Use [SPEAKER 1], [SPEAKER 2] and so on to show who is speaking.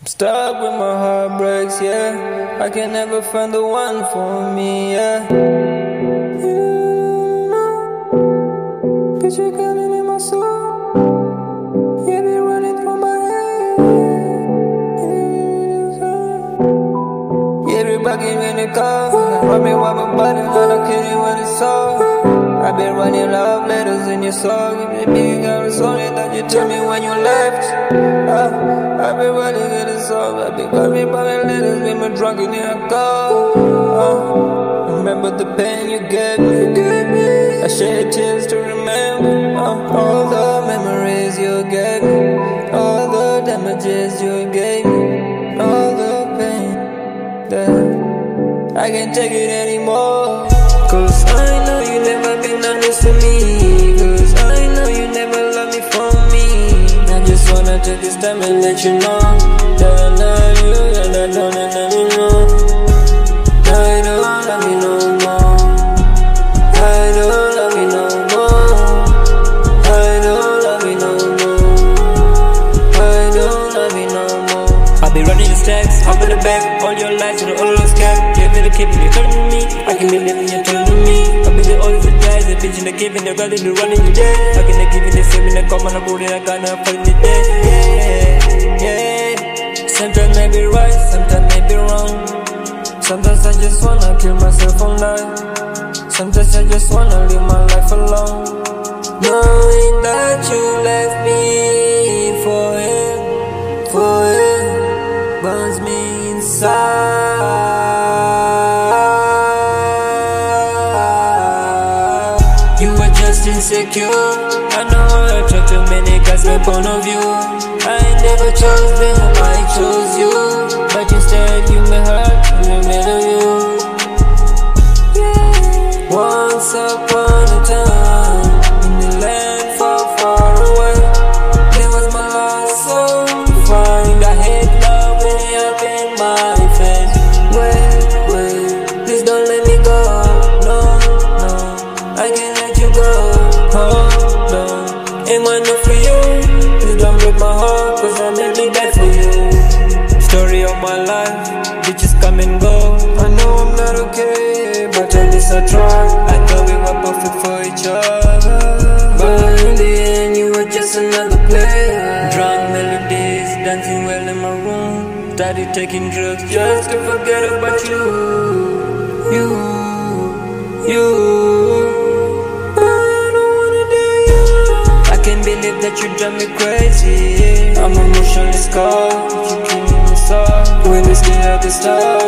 [SPEAKER 1] I'm stuck with my heartbreaks, yeah. I can never find the one for me, yeah. You know, picture coming in my soul. You be running through my head. You be bugging when you call. Rub me while my body, not a kidding when it's all. I've been writing love letters in your song. Maybe you got a song that you told me when you left. I've been writing in the song. I've been crying by my letters, been my drunk in your car. Remember the pain you gave me. I shed tears to remember all the memories you gave me, all the damages you gave me, all the pain that I can't take it anymore. Cause I know you never been honest with me. Cause I know you never loved me for me. I just wanna take this time and let you know that I love you and I don't let me know. I don't love me no more. I don't love me no more. I don't love me no more. I don't love me no more. I'll be running the stacks, hop in the back, all your lights and all those cap. Give it a keep you turning to me. I can be living your turn to me. I'll be the always the guys, the bitch in the giving, the girl in the running the day. I can give you the same in the come on the board and I got no fun in the day. Yeah, yeah. Sometimes I be right, sometimes I be wrong. Sometimes I just wanna kill myself online. Sometimes I just wanna live my life alone, knowing that you left me for him, burns me inside. You were just insecure. I know I talked to many guys, my point of view. I never chose them, I chose you. But instead you made hurt in the middle of you. Once upon a time, in the land far, far away, there was my lost soul. Find I hate love when it happened my face. Wait, please don't let me go. No, I can't let you go. Hold on, ain't one enough for you. Please don't break my heart, cause I made me die for you. Story of my life, bitches come and go. I know I'm not okay, but at least I tried. I thought we were perfect for each other, but in the end you were just another player. Drunk melodies, dancing well in my room. Started taking drugs just to forget about you. I can't believe that you drive me crazy. I'm emotionally scarred, you keep me soft when it's still at the start.